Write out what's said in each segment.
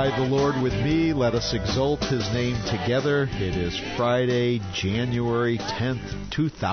Magnify the Lord with me. Let us exalt His name together. It is Friday, January 10th,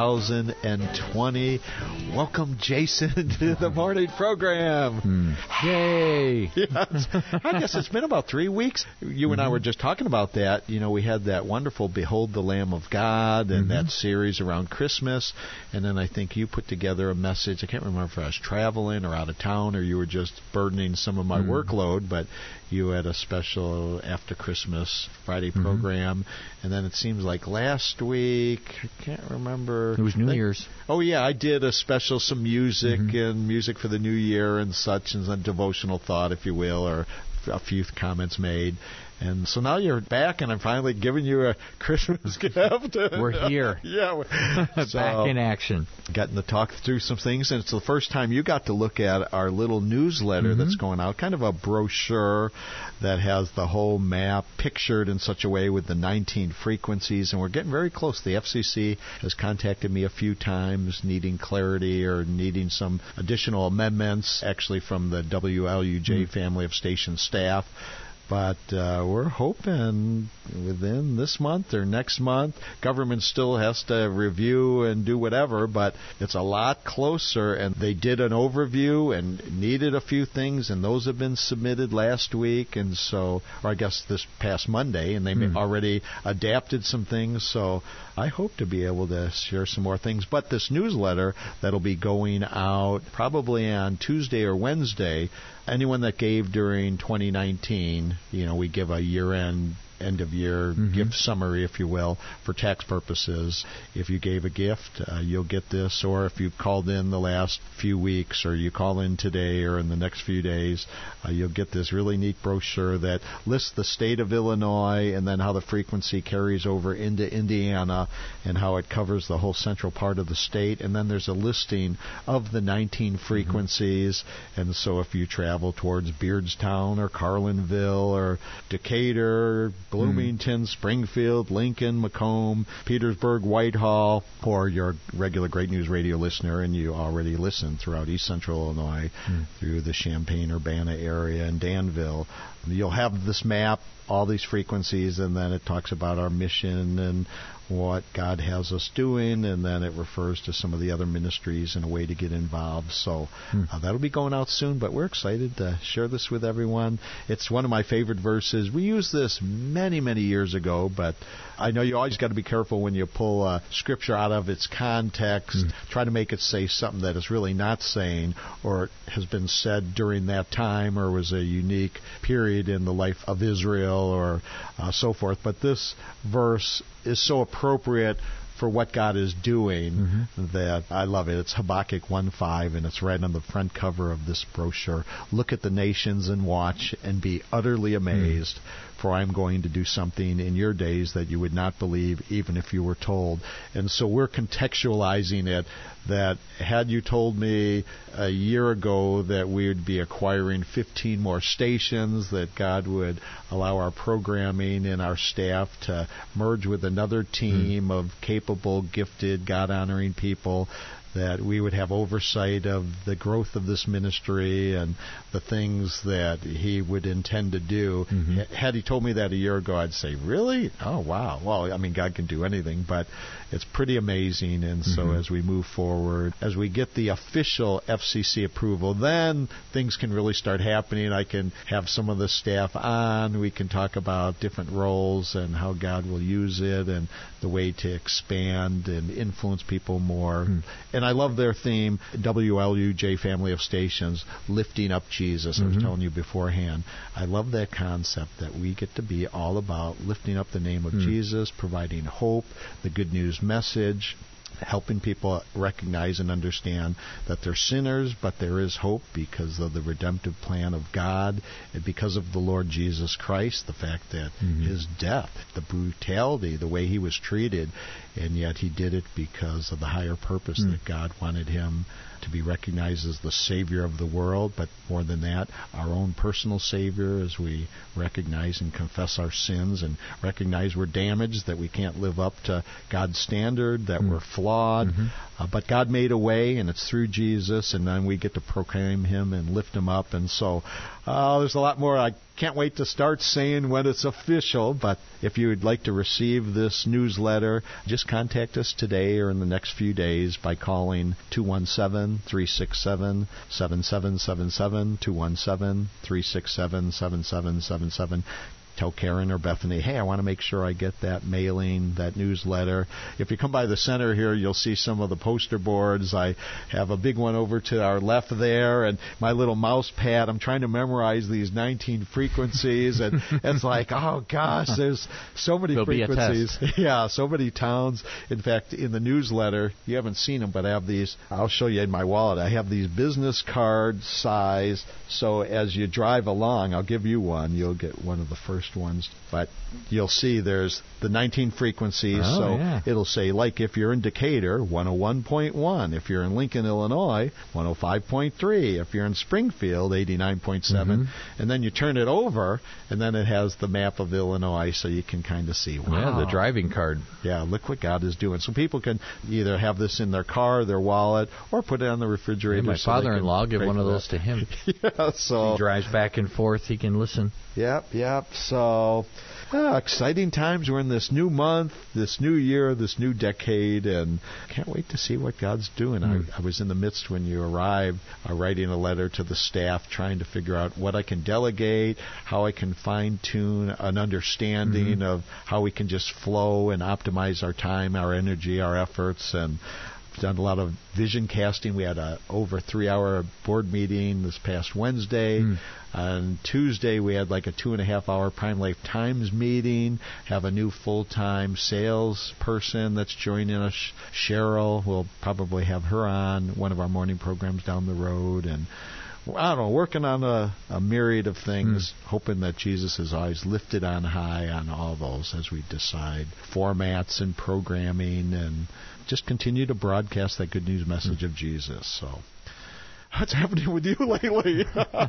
2020. Welcome, Jason, to the morning program. Yay! Yes. I guess it's been about 3 weeks. You and I were just talking about that. You know, we had that wonderful Behold the Lamb of God and that series around Christmas. And then I think you put together a message. I can't remember if I was traveling or out of town or you were just burdening some of my workload, but you had a special after Christmas Friday program. And then it seems like last week, I can't remember. It was New Year's. Oh, yeah, I did a special, some music and music for the new year and such, and a devotional thought, if you will, or a few comments made. And so now you're back, and I'm finally giving you a Christmas gift. We're here. Yeah. Back in action. Getting to talk through some things, and it's the first time you got to look at our little newsletter that's going out, kind of a brochure that has the whole map pictured in such a way with the 19 frequencies, and we're getting very close. The FCC has contacted me a few times needing clarity or needing some additional amendments, actually from the WLUJ family of station staff. But we're hoping within this month or next month. Government still has to review and do whatever, but it's a lot closer. And they did an overview and needed a few things, and those have been submitted last week. And so, or I guess this past Monday, and they already adapted some things. So I hope to be able to share some more things. But this newsletter that'll be going out probably on Tuesday or Wednesday, anyone that gave during 2019, you know, we give a year-end, end-of-year gift summary, if you will, for tax purposes. If you gave a gift, you'll get this. Or if you called in the last few weeks, or you call in today or in the next few days, you'll get this really neat brochure that lists the state of Illinois and then how the frequency carries over into Indiana and how it covers the whole central part of the state. And then there's a listing of the 19 frequencies. And so if you travel towards Beardstown or Carlinville or Decatur, Bloomington, Springfield, Lincoln, Macomb, Petersburg, Whitehall, or you're a regular Great News Radio listener and you already listen throughout East Central Illinois through the Champaign-Urbana area and Danville, you'll have this map, all these frequencies, and then it talks about our mission and what God has us doing, and then it refers to some of the other ministries and a way to get involved. So that'll be going out soon, but we're excited to share this with everyone. It's one of my favorite verses. We used this many, many years ago, but I know you always got to be careful when you pull a scripture out of its context, try to make it say something that it's really not saying, or has been said during that time, or was a unique period in the life of Israel, or so forth. But this verse is so appropriate for what God is doing that I love it. It's Habakkuk 1:5, and it's right on the front cover of this brochure. Look at the nations and watch and be utterly amazed, for I am going to do something in your days that you would not believe even if you were told. And so we're contextualizing it that had you told me a year ago that we would be acquiring 15 more stations, that God would allow our programming and our staff to merge with another team of capable, gifted, God-honoring people, that we would have oversight of the growth of this ministry and the things that He would intend to do. Had He told me that a year ago, I'd say, really? Oh, wow. Well, I mean, God can do anything, but it's pretty amazing. And so as we move forward, as we get the official FCC approval, then things can really start happening. I can have some of the staff on. We can talk about different roles and how God will use it and the way to expand and influence people more. And I love their theme, WLUJ family of stations, lifting up Jesus. I was telling you beforehand. I love that concept that we get to be all about lifting up the name of Jesus, providing hope, the good news message, helping people recognize and understand that they're sinners, but there is hope because of the redemptive plan of God and because of the Lord Jesus Christ, the fact that His death, the brutality, the way He was treated, and yet He did it because of the higher purpose that God wanted Him to be recognized as the Savior of the world, but more than that, our own personal Savior, as we recognize and confess our sins and recognize we're damaged, that we can't live up to God's standard, that we're flawed, flawed. But God made a way, and it's through Jesus, and then we get to proclaim Him and lift Him up. And so there's a lot more. I can't wait to start saying when it's official, but if you would like to receive this newsletter, just contact us today or in the next few days by calling 217-367-7777, 217-367-7777. Tell Karen or Bethany, hey, I want to make sure I get that mailing, that newsletter. If you come by the center here, you'll see some of the poster boards. I have a big one over to our left there, and my little mouse pad. I'm trying to memorize these 19 frequencies, and it's like, oh, gosh, there's so many frequencies. Yeah, so many towns. In fact, in the newsletter, you haven't seen them, but I have these. I'll show you in my wallet. I have these business card size, so as you drive along, I'll give you one. You'll get one of the first ones, but you'll see there's the 19 frequencies, it'll say, like if you're in Decatur, 101.1, if you're in Lincoln, Illinois, 105.3, if you're in Springfield, 89.7, and then you turn it over, and then it has the map of Illinois, so you can kind of see, wow. Yeah, the driving card. Yeah, look what God is doing. So people can either have this in their car, their wallet, or put it on the refrigerator. Yeah, my father-in-law, give one of those to him. Yeah, so he drives back and forth, he can listen. Yep. So, exciting times. We're in this new month, this new year, this new decade, and can't wait to see what God's doing. I was in the midst when you arrived, writing a letter to the staff, trying to figure out what I can delegate, how I can fine-tune an understanding of how we can just flow and optimize our time, our energy, our efforts, and done a lot of vision casting. We had a over 3-hour board meeting this past Wednesday. On Tuesday, we had like a 2.5-hour Prime Life Times meeting. Have a new full-time sales person that's joining us, Cheryl. We'll probably have her on one of our morning programs down the road. And I don't know, working on a myriad of things, hoping that Jesus is always lifted on high on all those as we decide formats and programming and just continue to broadcast that good news message of Jesus. So, what's happening with you lately?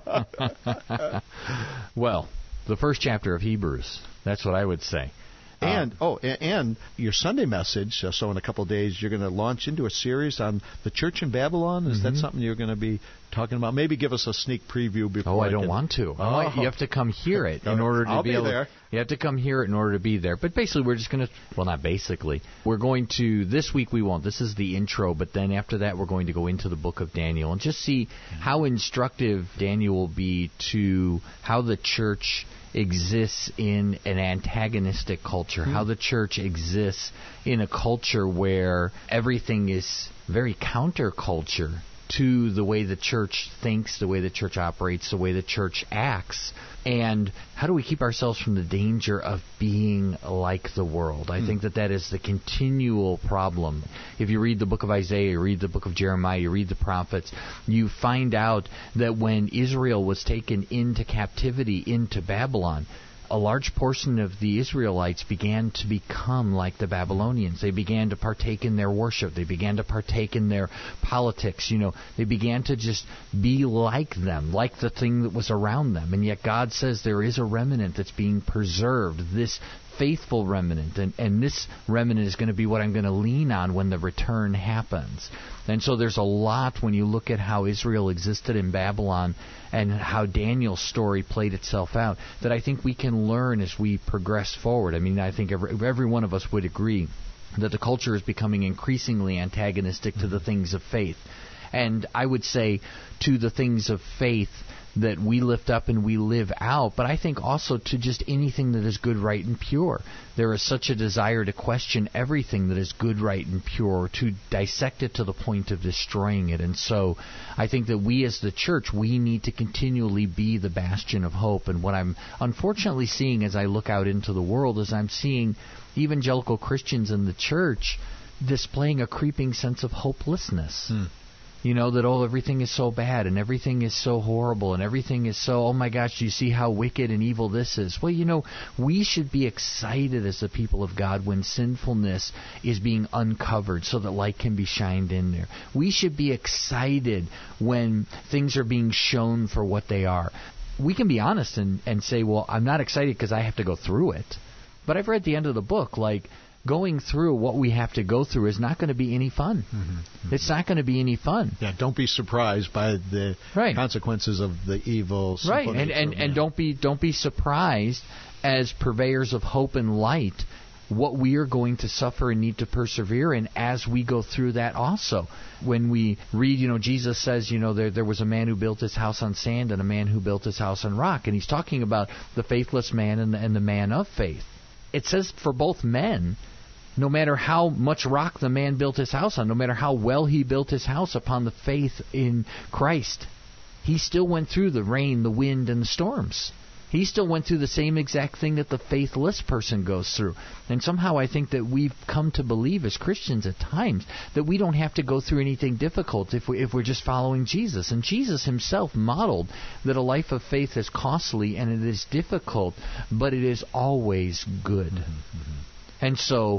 Well, the first chapter of Hebrews. That's what I would say. And your Sunday message, so in a couple of days you're going to launch into a series on the church in Babylon. Is that something you're going to be talking about? Maybe give us a sneak preview before. I don't want to. You have to come hear it in order to I'll be able there. You have to come hear it in order to be there. But basically we're just going to, well, not basically. We're going to, this week we won't. This is the intro, but then after that we're going to go into the book of Daniel and just see how instructive Daniel will be to how the church exists in an antagonistic culture, how the church exists in a culture where everything is very counterculture to the way the church thinks, the way the church operates, the way the church acts, and how do we keep ourselves from the danger of being like the world? I think that is the continual problem. If you read the book of Isaiah, you read the book of Jeremiah, you read the prophets, you find out that when Israel was taken into captivity into Babylon, a large portion of the Israelites began to become like the Babylonians. They began to partake in their worship. They began to partake in their politics. They began to just be like them, like the thing that was around them. And yet God says there is a remnant that's being preserved, this faithful remnant, and this remnant is going to be what I'm going to lean on when the return happens. And so there's a lot when you look at how Israel existed in Babylon and how Daniel's story played itself out that I think we can learn as we progress forward. I mean, I think every one of us would agree that the culture is becoming increasingly antagonistic to the things of faith. And I would say to the things of faith that we lift up and we live out, but I think also to just anything that is good, right, and pure. There is such a desire to question everything that is good, right, and pure, to dissect it to the point of destroying it. And so I think that we as the church, we need to continually be the bastion of hope. And what I'm unfortunately seeing as I look out into the world is I'm seeing evangelical Christians in the church displaying a creeping sense of hopelessness. That, everything is so bad and everything is so horrible and everything is so, oh my gosh, do you see how wicked and evil this is? Well, we should be excited as the people of God when sinfulness is being uncovered so that light can be shined in there. We should be excited when things are being shown for what they are. We can be honest and say, well, I'm not excited because I have to go through it. But I've read the end of the book, like, going through what we have to go through is not going to be any fun. It's not going to be any fun. Yeah, don't be surprised by the consequences of the evil. Right, and don't be surprised as purveyors of hope and light what we are going to suffer and need to persevere in as we go through that also. When we read, Jesus says, there was a man who built his house on sand and a man who built his house on rock. And he's talking about the faithless man and the man of faith. It says for both men, no matter how much rock the man built his house on, no matter how well he built his house upon the faith in Christ, he still went through the rain, the wind, and the storms. He still went through the same exact thing that the faithless person goes through. And somehow I think that we've come to believe as Christians at times that we don't have to go through anything difficult if we're just following Jesus. And Jesus himself modeled that a life of faith is costly and it is difficult, but it is always good. And so,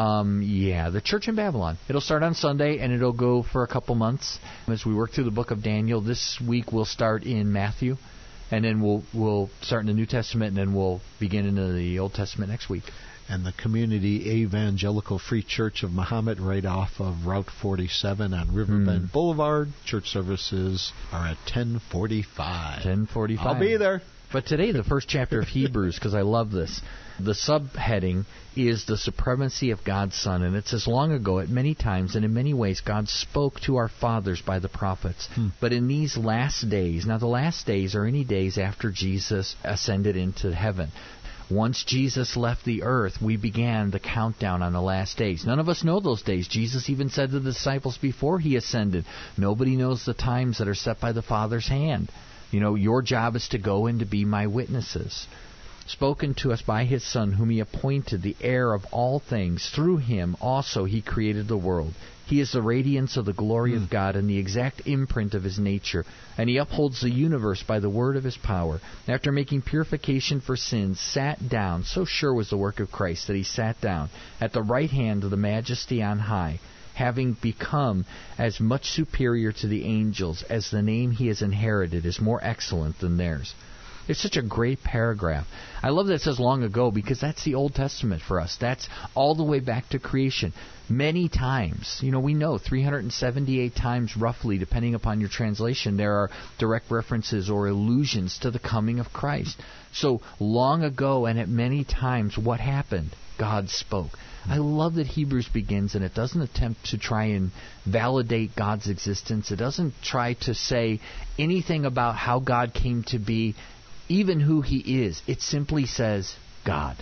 the Church in Babylon. It'll start on Sunday and it'll go for a couple months as we work through the book of Daniel. This week we'll start in Matthew. And then we'll start in the New Testament, and then we'll begin into the Old Testament next week. And the Community Evangelical Free Church of Muhammad, right off of Route 47 on Riverbend Boulevard. Church services are at 10:45. 10:45. I'll be there. But today, the first chapter of Hebrews, because I love this, the subheading is the supremacy of God's Son. And it says, long ago, at many times and in many ways, God spoke to our fathers by the prophets. But in these last days, now the last days are any days after Jesus ascended into heaven. Once Jesus left the earth, we began the countdown on the last days. None of us know those days. Jesus even said to the disciples before he ascended, nobody knows the times that are set by the Father's hand. Your job is to go and to be my witnesses. Spoken to us by his Son, whom he appointed the heir of all things. Through him also he created the world. He is the radiance of the glory of God and the exact imprint of his nature. And he upholds the universe by the word of his power. After making purification for sins, sat down. So sure was the work of Christ that he sat down at the right hand of the Majesty on high, having become as much superior to the angels as the name he has inherited is more excellent than theirs. It's such a great paragraph. I love that it says long ago because that's the Old Testament for us. That's all the way back to creation. Many times, we know 378 times roughly, depending upon your translation, there are direct references or allusions to the coming of Christ. So long ago and at many times, what happened? God spoke. I love that Hebrews begins and it doesn't attempt to try and validate God's existence. It doesn't try to say anything about how God came to be, even who he is. It simply says God.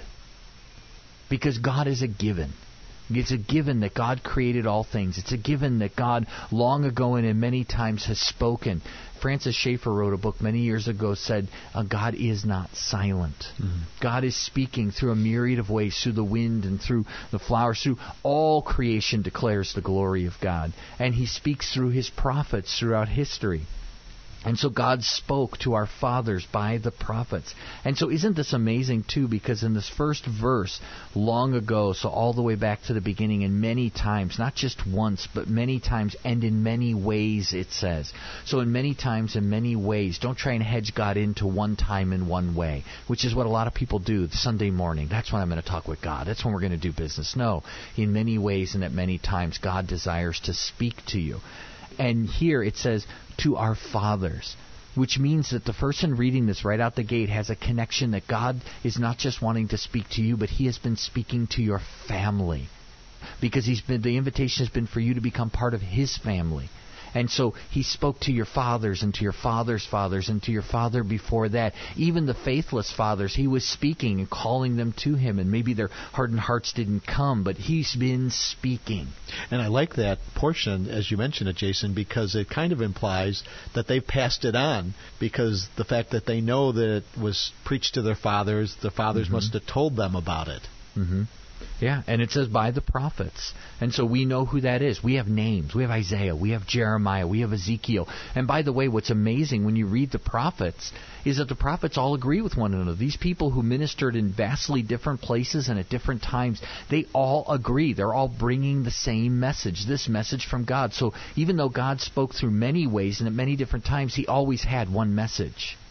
Because God is a given. It's a given that God created all things. It's a given that God long ago and in many times has spoken. Francis Schaeffer wrote a book many years ago, said, God is not silent. God is speaking through a myriad of ways, through the wind and through the flowers, through all creation declares the glory of God. And he speaks through his prophets throughout history. And so God spoke to our fathers by the prophets. And so isn't this amazing too? Because in this first verse, long ago, so all the way back to the beginning, and many times, not just once, but many times, and in many ways, it says. So in many times, in many ways, don't try and hedge God into one time in one way, which is what a lot of people do Sunday morning. That's when I'm going to talk with God. That's when we're going to do business. No, in many ways and at many times, God desires to speak to you. And here it says, to our fathers, which means that the person reading this right out the gate has a connection that God is not just wanting to speak to you, but he has been speaking to your family. Because the invitation has been for you to become part of his family. And so he spoke to your fathers and to your father's fathers and to your father before that. Even the faithless fathers, he was speaking and calling them to him. And maybe their hardened hearts didn't come, but he's been speaking. And I like that portion, as you mentioned it, Jason, because it kind of implies that they've passed it on. Because the fact that they know that it was preached to their fathers, the fathers must have told them about it. Yeah, and it says by the prophets. And so we know who that is. We have names. We have Isaiah. We have Jeremiah. We have Ezekiel. And by the way, what's amazing when you read the prophets is that the prophets all agree with one another. These people who ministered in vastly different places and at different times, they all agree. They're all bringing the same message, this message from God. So even though God spoke through many ways and at many different times, he always had one message.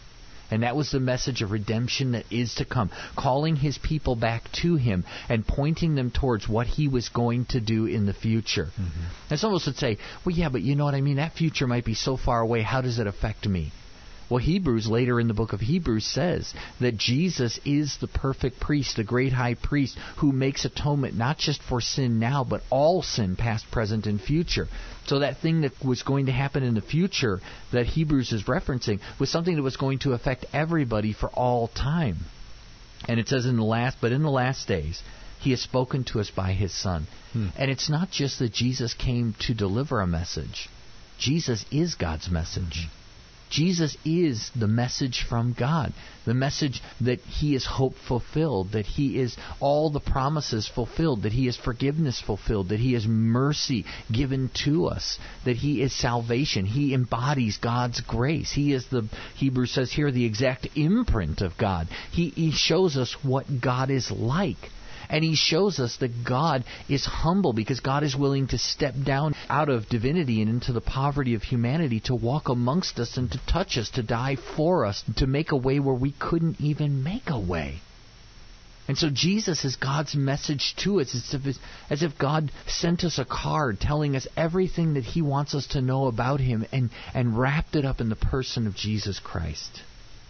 And that was the message of redemption that is to come, calling his people back to him and pointing them towards what he was going to do in the future. And some of us would say, well, yeah, but you know what I mean? That future might be so far away. How does it affect me? Well, Hebrews, later in the book of Hebrews, says that Jesus is the perfect priest, the great high priest, who makes atonement not just for sin now, but all sin, past, present, and future. So that thing that was going to happen in the future that Hebrews is referencing was something that was going to affect everybody for all time. And it says in the last days, he has spoken to us by his Son. And it's not just that Jesus came to deliver a message. Jesus is God's message. Jesus is the message from God, the message that he is hope fulfilled, that he is all the promises fulfilled, that he is forgiveness fulfilled, that he is mercy given to us, that he is salvation. He embodies God's grace. He is the, Hebrews says here, the exact imprint of God. He shows us what God is like. And he shows us that God is humble because God is willing to step down out of divinity and into the poverty of humanity to walk amongst us and to touch us, to die for us, to make a way where we couldn't even make a way. And so Jesus is God's message to us. It's as if God sent us a card telling us everything that he wants us to know about him and wrapped it up in the person of Jesus Christ.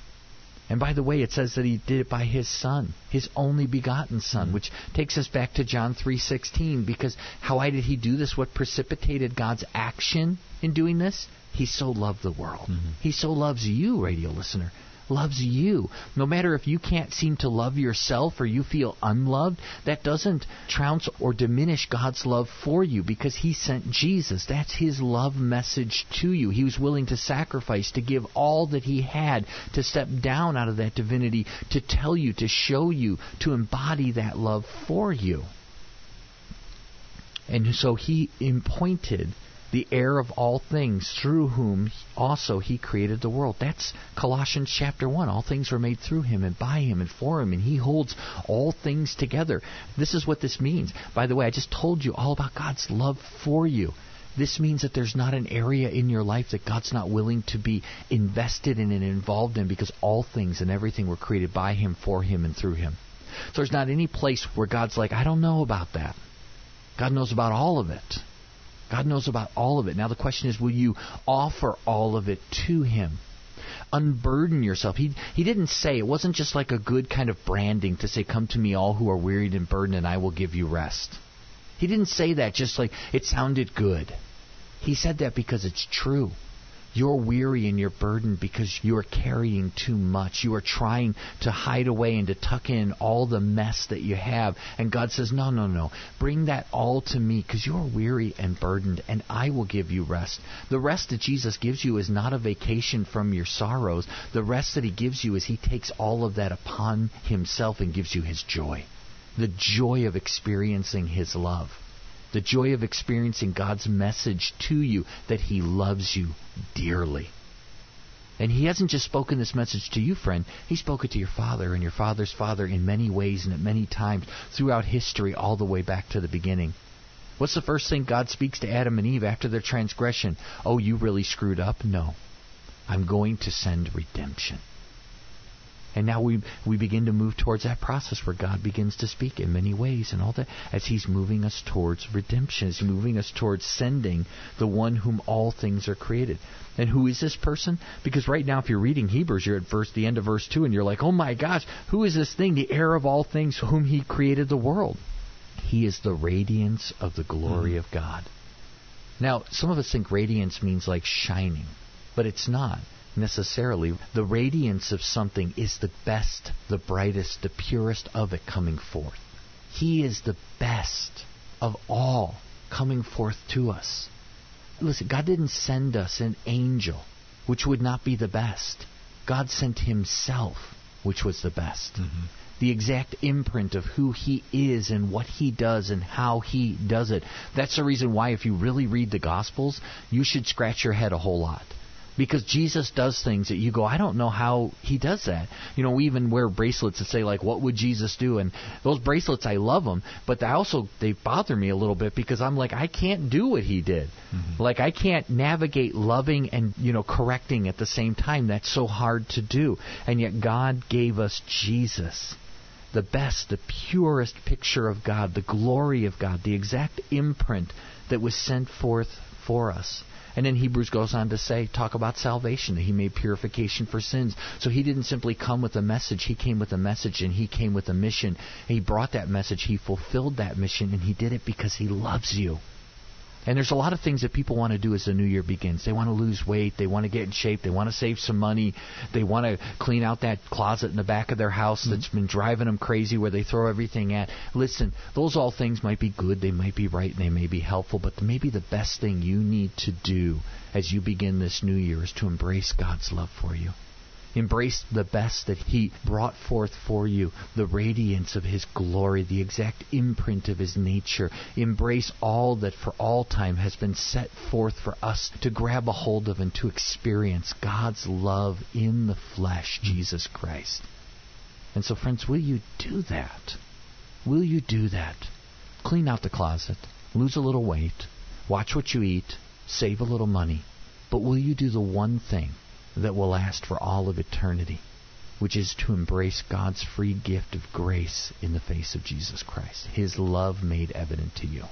And by the way, it says that he did it by his Son, his only begotten Son, which takes us back to John 3:16, because why did he do this? What precipitated God's action in doing this? He so loved the world. He so loves you, radio listener. Loves you. No matter if you can't seem to love yourself or you feel unloved, that doesn't trounce or diminish God's love for you because he sent Jesus. That's his love message to you. He was willing to sacrifice, to give all that he had, to step down out of that divinity, to tell you, to show you, to embody that love for you. And so he appointed the heir of all things, through whom also he created the world. That's Colossians chapter 1. All things were made through him and by him and for him, and he holds all things together. This is what this means. By the way, I just told you all about God's love for you. This means that there's not an area in your life that God's not willing to be invested in and involved in, because all things and everything were created by him, for him, and through him. So there's not any place where God's like, I don't know about that. God knows about all of it. God knows about all of it. Now the question is, will you offer all of it to him? Unburden yourself. He didn't say, it wasn't just like a good kind of branding to say, come to me all who are wearied and burdened and I will give you rest. He didn't say that just like it sounded good. He said that because it's true. You're weary and you're burdened because you are carrying too much. You are trying to hide away and to tuck in all the mess that you have. And God says, no. Bring that all to me because you're weary and burdened and I will give you rest. The rest that Jesus gives you is not a vacation from your sorrows. The rest that he gives you is he takes all of that upon himself and gives you his joy. The joy of experiencing his love. The joy of experiencing God's message to you that he loves you dearly. And he hasn't just spoken this message to you, friend. He spoke it to your father and your father's father in many ways and at many times throughout history all the way back to the beginning. What's the first thing God speaks to Adam and Eve after their transgression? Oh, you really screwed up? No. I'm going to send redemption. And now we begin to move towards that process where God begins to speak in many ways and all that as he's moving us towards redemption, as he's moving us towards sending the one whom all things are created. And who is this person? Because right now if you're reading Hebrews, you're at the end of verse 2 and you're like, oh my gosh, who is this thing, the heir of all things, whom he created the world? He is the radiance of the glory of God. Now, some of us think radiance means like shining, but it's not. Necessarily, the radiance of something is the best, the brightest, the purest of it coming forth. He is the best of all coming forth to us. Listen, God didn't send us an angel, which would not be the best. God sent himself, which was the best. The exact imprint of who he is and what he does and how he does it. That's the reason why if you really read the Gospels, you should scratch your head a whole lot. Because Jesus does things that you go, I don't know how he does that. You know, we even wear bracelets that say, like, what would Jesus do? And those bracelets, I love them, but they bother me a little bit because I'm like, I can't do what he did. Mm-hmm. Like, I can't navigate loving and, correcting at the same time. That's so hard to do. And yet God gave us Jesus, the best, the purest picture of God, the glory of God, the exact imprint that was sent forth for us. And then Hebrews goes on to talk about salvation, that he made purification for sins. So he didn't simply come with a message. He came with a message, and he came with a mission. And he brought that message. He fulfilled that mission, and he did it because he loves you. And there's a lot of things that people want to do as the new year begins. They want to lose weight. They want to get in shape. They want to save some money. They want to clean out that closet in the back of their house that's been driving them crazy, where they throw everything at. Listen, those all things might be good. They might be right, and they may be helpful. But maybe the best thing you need to do as you begin this new year is to embrace God's love for you. Embrace the best that he brought forth for you, the radiance of his glory, the exact imprint of his nature. Embrace all that for all time has been set forth for us to grab a hold of and to experience, God's love in the flesh, Jesus Christ. And so, friends, will you do that? Will you do that? Clean out the closet, lose a little weight, watch what you eat, save a little money. But will you do the one thing that will last for all of eternity, which is to embrace God's free gift of grace in the face of Jesus Christ, his love made evident to you?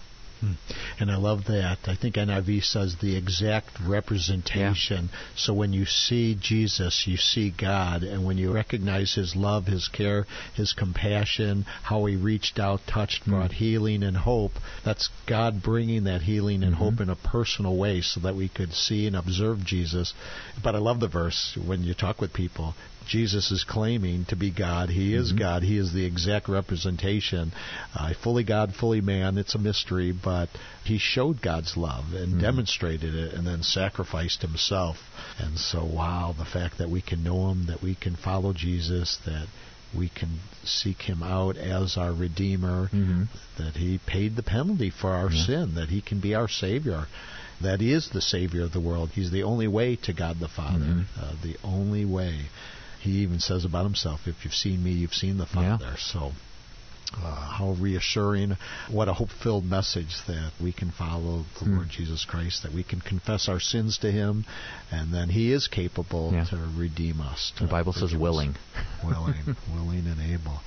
And I love that. I think NIV says the exact representation. Yeah. So when you see Jesus, you see God. And when you recognize his love, his care, his compassion, how he reached out, touched, brought healing and hope, that's God bringing that healing and hope in a personal way so that we could see and observe Jesus. But I love the verse when you talk with people. Jesus is claiming to be God. He is God. He is the exact representation. Fully God, fully man. It's a mystery, but he showed God's love and demonstrated it and then sacrificed himself. And so, wow, the fact that we can know him, that we can follow Jesus, that we can seek him out as our Redeemer, that he paid the penalty for our sin, that he can be our Savior. That he is the Savior of the world. He's the only way to God the Father, the only way. He even says about himself, if you've seen me, you've seen the Father. Yeah. So how reassuring, what a hope-filled message that we can follow the Lord Jesus Christ, that we can confess our sins to him, and then he is capable to redeem us. The Bible says willing. Willing and able.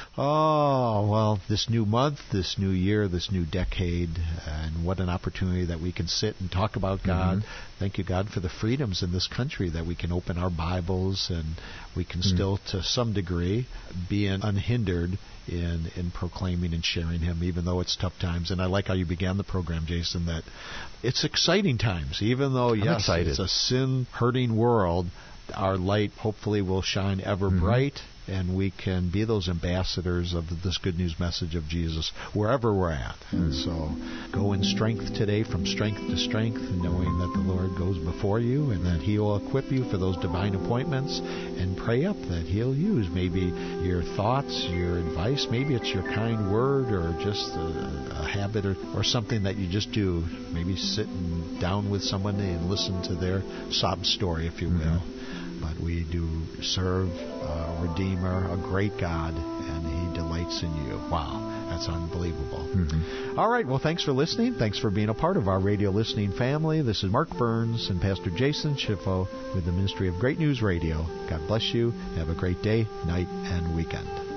Oh, well, this new month, this new year, this new decade, and what an opportunity that we can sit and talk about God. Thank you, God, for the freedoms in this country that we can open our Bibles and we can still, to some degree, be unhindered in proclaiming and sharing him, even though it's tough times. And I like how you began the program, Jason, that it's exciting times, even though, yes, it's a sin-hurting world. Our light hopefully will shine ever bright, and we can be those ambassadors of this good news message of Jesus wherever we're at. And so go in strength today, from strength to strength, knowing that the Lord goes before you and that he will equip you for those divine appointments, and pray up that he'll use maybe your thoughts, your advice, maybe it's your kind word or just a habit or something that you just do, maybe sitting down with someone and listen to their sob story, if you will. But we do serve a Redeemer, a great God, and he delights in you. Wow, that's unbelievable. All right, well, thanks for listening. Thanks for being a part of our radio listening family. This is Mark Burns and Pastor Jason Schiffo with the Ministry of Great News Radio. God bless you. Have a great day, night, and weekend.